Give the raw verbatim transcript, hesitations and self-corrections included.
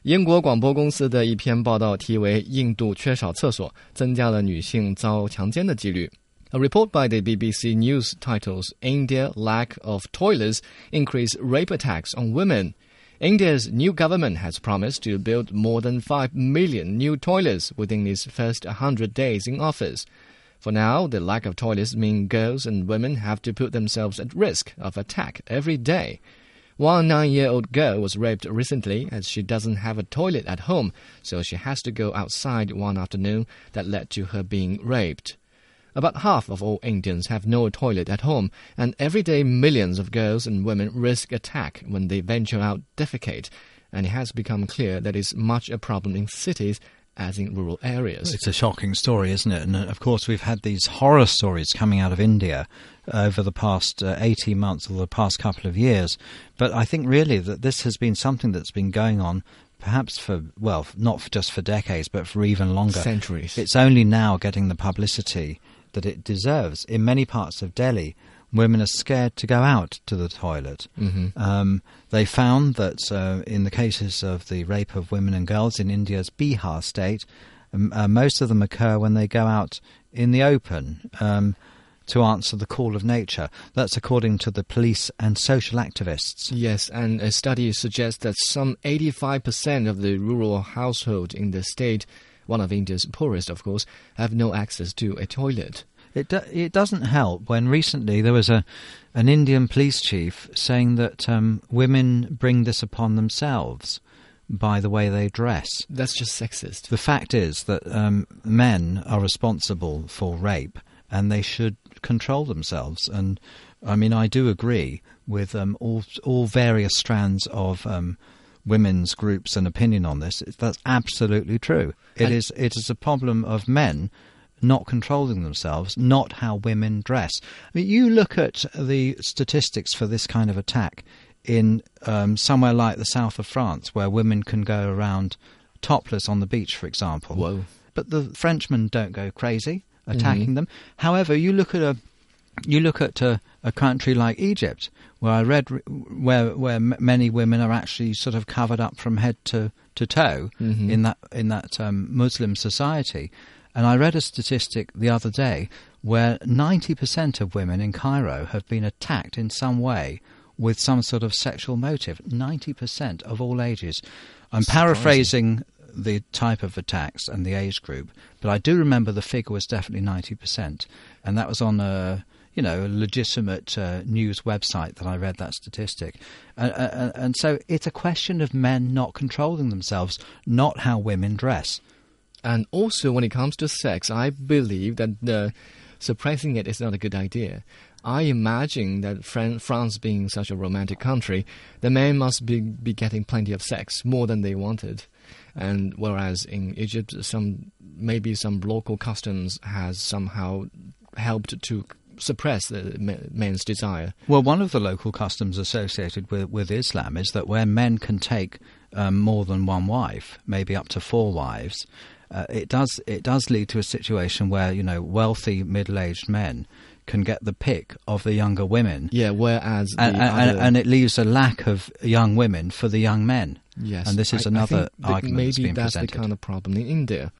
英国广播公司的一篇报道题为印度缺少厕所增加了女性遭强奸的几率。A report by the B B C News titles India lack of toilets increase rape attacks on women. India's new government has promised to build more than five million new toilets within its first one hundred days in office. For now, the lack of toilets means girls and women have to put themselves at risk of attack every day. One nine-year-old girl was raped recently as she doesn't have a toilet at home, so she has to go outside one afternoon. That led to her being raped. About half of all Indians have no toilet at home, and every day millions of girls and women risk attack when they venture out defecate, and it has become clear that it's much a problem in cities as in rural areas. It's a shocking story, isn't it? And of course we've had these horror stories coming out of India over the past uh, eighteen months or the past couple of years. But I think really that this has been something that's been going on perhaps for, well, not for just for decades, but for even longer. Centuries. It's only now getting the publicity that it deserves. In many parts of Delhi, women are scared to go out to the toilet. Mm-hmm. Um, they found that uh, in the cases of the rape of women and girls in India's Bihar state, um, uh, most of them occur when they go out in the open um, to answer the call of nature. That's according to the police and social activists. Yes, and a study suggests that some eighty-five percent of the rural households in the state, one of India's poorest, of course, have no access to a toilet. It do, it doesn't help when recently there was a an Indian police chief saying that um, women bring this upon themselves by the way they dress. That's just sexist. The fact is that um, men are responsible for rape and they should control themselves. And I mean, I do agree with um, all all various strands of Um, women's groups and opinion on this. That's absolutely true. It and is it is a problem of men not controlling themselves, not how women dress. I mean, you look at the statistics for this kind of attack in um, somewhere like the south of France, where women can go around topless on the beach, for example. Whoa. But the Frenchmen don't go crazy attacking mm-hmm. them. However, you look at a You look at a, a country like Egypt, where I read where where m- many women are actually sort of covered up from head to, to toe mm-hmm. in that in that um, Muslim society. And I read a statistic the other day where ninety percent of women in Cairo have been attacked in some way with some sort of sexual motive. ninety percent of all ages. I'm Surprising. Paraphrasing the type of attacks and the age group, but I do remember the figure was definitely ninety percent, and that was on a you know a legitimate uh, news website that I read that statistic, and, and, and so it's a question of men not controlling themselves, not how women dress. And also, when it comes to sex, I believe that uh, suppressing it is not a good idea. I imagine that Fran- France being such a romantic country, the men must be, be getting plenty of sex, more than they wanted. And whereas in Egypt, some maybe some local customs has somehow helped to suppress the men's desire. Well, one of the local customs associated with, with Islam is that where men can take um, more than one wife, maybe up to four wives, uh, it does it does lead to a situation where, you know, wealthy middle-aged men can get the pick of the younger women. Yeah, whereas the and, other... and, and it leaves a lack of young women for the young men. Yes, and this is I, another I think argument maybe that's being that's presented. the kind of problem in India.